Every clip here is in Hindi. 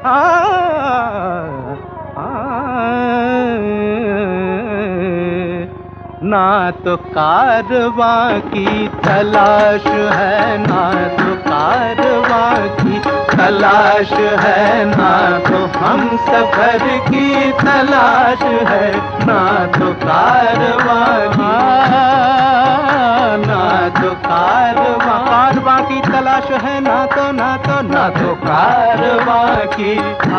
ना तो कारवां की तलाश है, ना तो कारवां की तलाश है, ना तो हम सफर की तलाश है, ना तो कारवां की, ना तो कारवां की तलाश है, ना तो कारवां की,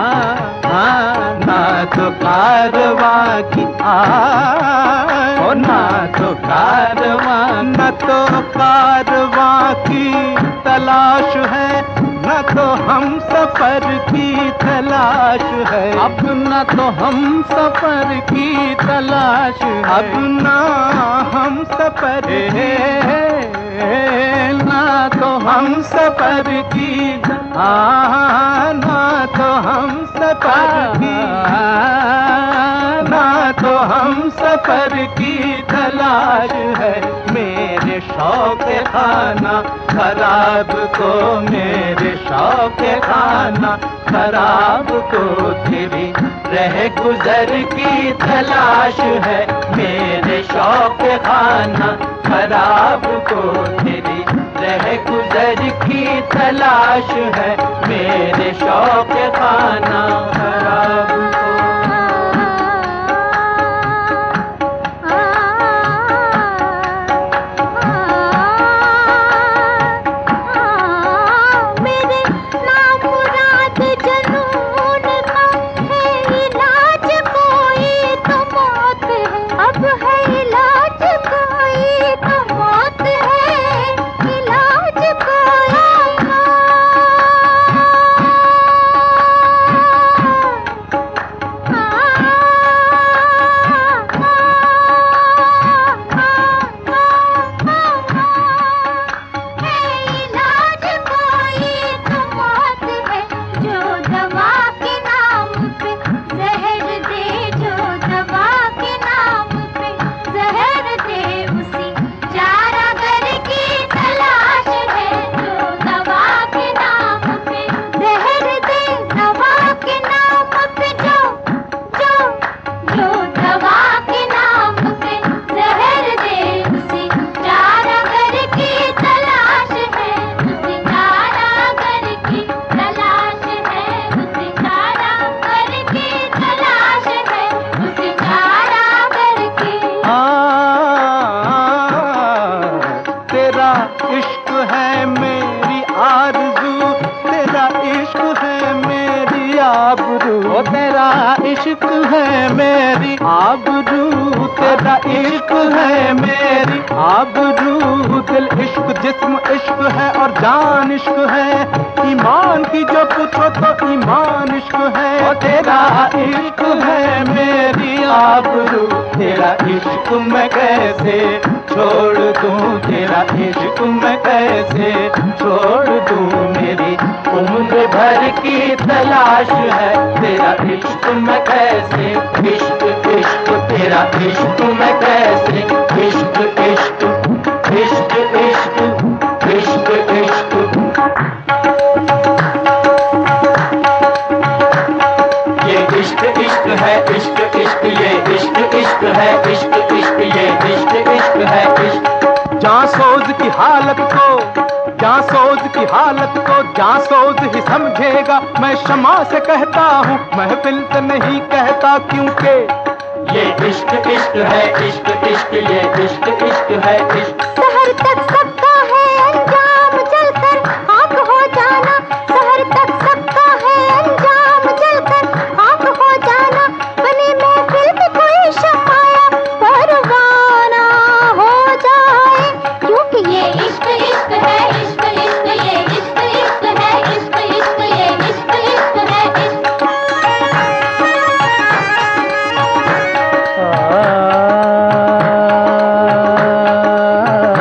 ना तो कारवां की, ना तो कारवां, न तो कारवां की तलाश है, न तो हम सफर की तलाश है, अब न तो हम सफर की तलाश है, अब ना हम सफर ना तो हम सफर की, ना तो हम सफर की, ना तो हम सफर की तलाश है। मेरे शौक खाना खराब को, मेरे शौक खाना खराब को तेरी रह गुजर की तलाश है। मेरे शौक खाना खराब को तेरी रह गुजर की तलाश है। मेरे शौक खाना खराब को। तेरा इश्क है मेरी आबरू, तेरा इश्क है मेरी आबरू। दिल इश्क जिस्म इश्क है और जान इश्क है। ईमान की जो पूछो तो ईमान इश्क है। तेरा इश्क है मेरी आबरू, तेरा इश्क मैं कैसे छोड़ दूं, तेरा इश्क मैं कैसे छोड़ दूं। मेरी उम्र भर की तलाश है तेरा इश्क मैं कैसे, इश्क इश्क तेरा इश्क मैं कैसे, इश्क इश्क इश्क इश्क इश्क इश्क। ये इश्क इश्क है, इश्क इश्क ये इश्क इश्क है, इश्क इश्क ये इश्क इश्क है। इश्क जांसोज की हालत को, जांसोज की हालत को जांसोज ही समझेगा। मैं शमा से कहता हूँ महफिल से नहीं कहता, क्योंकि ये इश्क इश्क है, इश्क इश्क ये इश्क इश्क है। इश्क शहर तक सबका है अंजाम जलकर आग हो जाना, शहर तक सबका है अंजाम जलकर आग हो जाना। बनी महफिल में कोई शमाया परवाना हो जाए, क्योंकि ये इश्क इश्क है, इश्क इश्क ये इश्क इश्क है, इश्क इश्क ये इश्क इश्क है। इश्क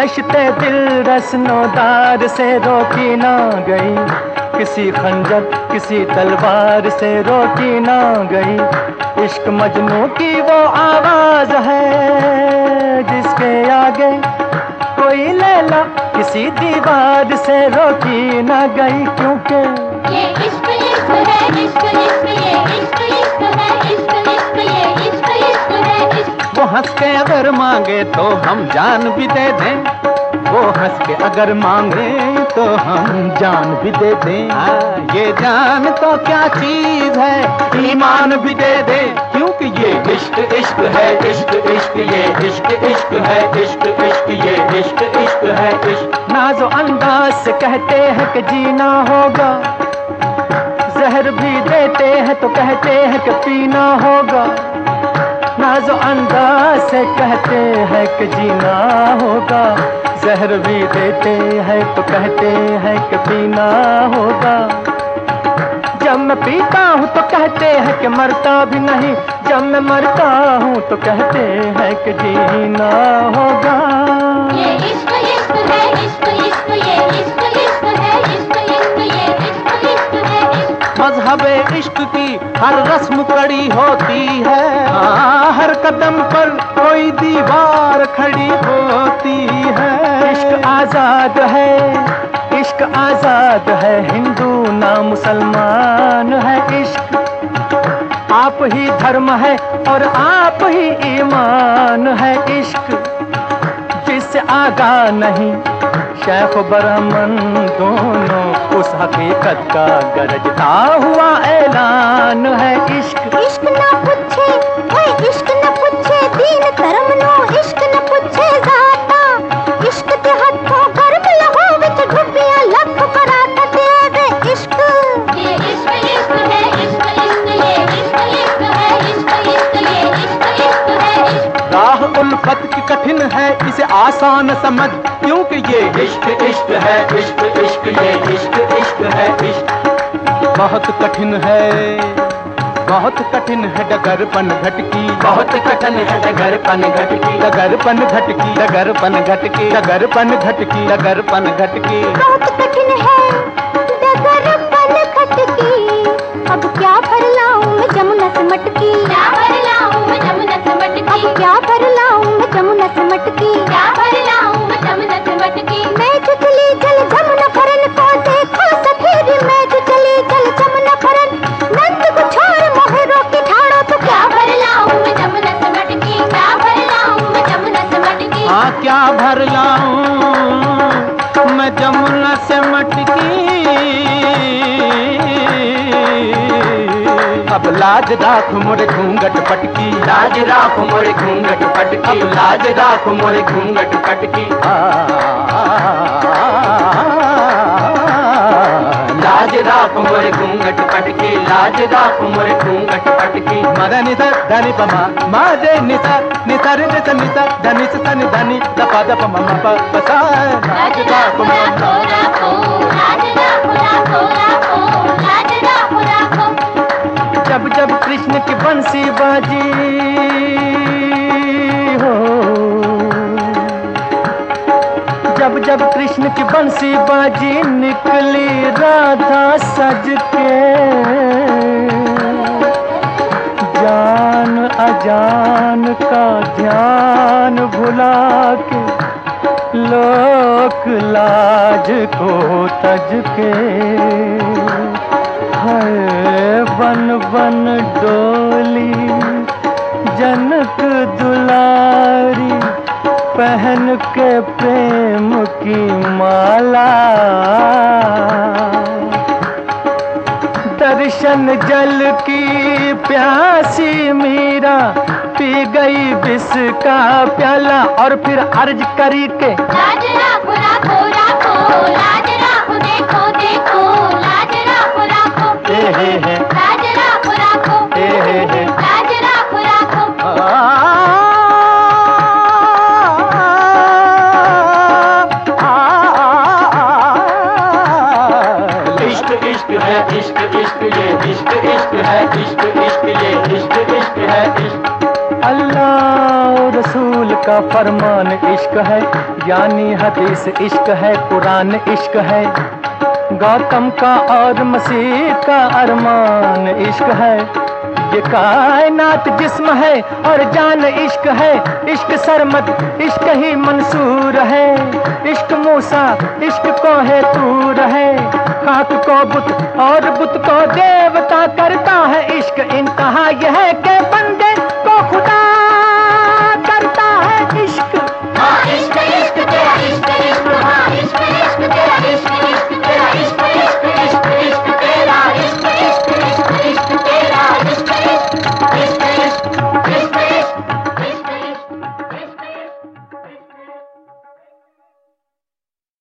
रिश्ते दिल रस्नोदार से रोकी ना गई, किसी खंजर किसी तलवार से रोकी ना गई। इश्क मजनू की वो आवाज है जिसके आगे कोई लैला किसी दीवार से रोकी ना गई, क्योंकि ये इश्क इश्क है, इश्क इश्क, ये इश्क इश्क है, इश्क इश्क, ये इश्क इश्क है, इश्क। वो हंस के अगर मांगे तो हम जान भी दे दें, वो हंस के अगर मांगे तो हम जान भी दे दें। ये जान तो क्या चीज है, ईमान भी दे दे, क्योंकि ये इश्क इश्क है, इश्क इश्क, ये इश्क इश्क है, इश्क इश्क, ये इश्क इश्क है, इश्क। नाज़ो अंदाज से कहते हैं कि जीना होगा, जहर भी देते हैं तो कहते हैं कि पीना होगा। नाज़ो अंदाज से कहते हैं कि जीना होगा, जहर भी देते हैं तो कहते हैं कि पीना होगा। जब मैं पीता हूँ तो कहते हैं कि मरता भी नहीं, जब मैं मरता हूँ तो कहते हैं कि जीना होगा। ये इश्क इश्क है, इश्क इश्क, ये इश्क इश्क है, इश्क इश्क, ये इश्क इश्क है, इश्क। मज़हबे इश्क की हर रस्म कड़ी होती है, हर कदम पर कोई दीवार खड़ी होती है। इश्क आजाद है, इश्क आजाद है, हिंदू ना मुसलमान है। इश्क आप ही धर्म है और आप ही ईमान है। इश्क जिससे आगा नहीं शेख ब्राह्मण दोनों, उस हकीकत का गरजता हुआ ऐलान है। इश्क इश्क ना पूछे, ओए इश्क ना पूछे दीन धर्म नो, इश्क ना पूछे जाता, इश्क ते हथों गर्म लहो विच डुबिया लख कराता देवे इश्क। ये इश्क इश्क है, इश्क इश्क, ये इश्क इश्क है, इश्क इश्क, ये इश्क इश्क है, इश्क। राह उल्फत की कठिन है, इसे आसान समझ, क्योंकि ये इश्क इश्क है, इश्क इश्क, ये इश्क इश्क है, इश्क। बहुत कठिन है, बहुत कठिन है डगरपन घटकी, बहुत कठिन है डगरपन घटकी, डगरपन घटकी, डगरपन घटकी, डगरपन घटकी, डगरपन घटकी। बहुत कठिन है डगरपन घटकी, अब क्या भर लाऊं मैं जमुना से मटकी, क्या भर लाऊं मैं जमुना से मटकी, अब क्या भर लाऊं मैं जमुना से मटकी, क्या भर लाऊं मैं जमुना से मटकी। मैं जो चली जल जमुना फरन को देखो सफेद, मैं जो चली जल जमुना फरन, नंद को छोड़ मोहे रोके ठाड़ो, तो क्या भर लाऊं मैं जमुना से मटकी, क्या भर लाऊं मैं जमुना से मटकी। हाँ क्या भर लाऊं मैं जमुना से मटकी, अब लाज राख मोरे घूंघट पटकी, लाज राख मोरे घूंघट पटकी, अब लाज राख मोरे घूंघट पटकी। लाज राख मोरे घूंघट पटकी, लाज राख मोरे घूंघट पटकी। मद निसा धनि पमा माजे निसा निसा रे निसा निसा धनि सा नि धनि दपा दप मम प पसा। लाज राखो राखो राखो, लाज राखो राखो राखो, लाज राखो राखो। जब जब कृष्ण की बंसी बाजी हो, जब जब कृष्ण की बंसी बाजी, निकली राधा सज के, जान अजान का ध्यान भुला के, लोक लाज को तज के, है बन बन डोली जनक दुलारी, पहन के प्रेम की माला। दर्शन जल की प्यासी मीरा, पी गई विष का प्याला, और फिर अर्ज करी के लाज राखो राखो राखो, लाज राखो देखो देखो, लाज राखो राखो, लाज राखो राखो, लाज राखो राखो। इश्क इश्क है, इश्क इश्क, ये इश्क इश्क है, इश्क इश्क, ये इश्क इश्क है, इश्क। अल्लाह रसूल का फरमान इश्क है, यानी हदीस इश्क है, कुरान इश्क है। गौतम का और मसीह का अरमान इश्क है। ये कायनात जिस्म है और जान इश्क है। इश्क सरमद इश्क ही मंसूर है। इश्क मूसा इश्क को है तूर है। खाक को बुत और बुत को देवता करता है इश्क। इंतहा यह है